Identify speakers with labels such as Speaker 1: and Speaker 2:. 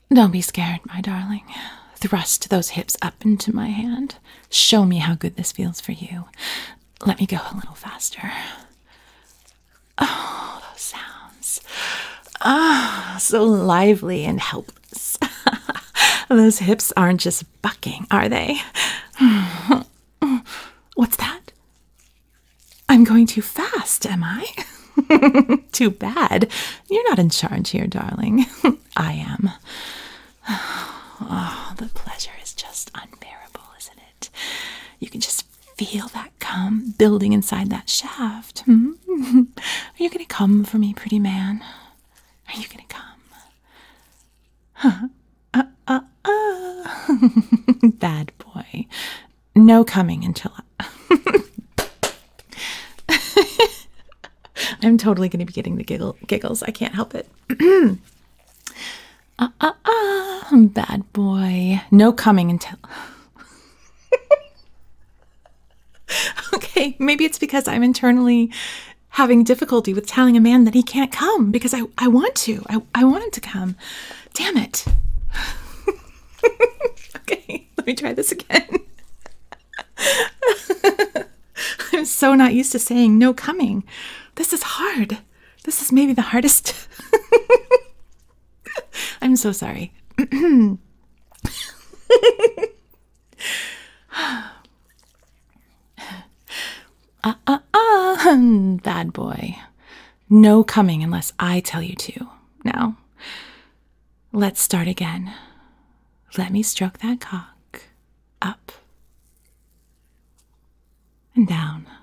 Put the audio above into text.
Speaker 1: Don't be scared, my darling. Thrust those hips up into my hand. Show me how good this feels for you. Let me go a little faster. Oh, those sounds. Ah, so lively and helpless. Those hips aren't just bucking, are they? What's that? I'm going too fast, am I? Too bad. You're not in charge here, darling. I am. Oh, the pleasure is just unbearable, isn't it? You can just feel that cum building inside that shaft. Are you going to come for me, pretty man? Are you going to come? Bad boy. No coming until I'm totally going to be getting the giggles. I can't help it. Bad boy. No coming until... Okay, maybe it's because I'm internally having difficulty with telling a man that he can't come because I want to. I want him to come. Damn it. Okay, let me try this again. I'm so not used to saying no coming. This is hard. This is maybe the hardest. I'm so sorry. Bad boy. No coming unless I tell you to. Now, let's start again. Let me stroke that cock up and down.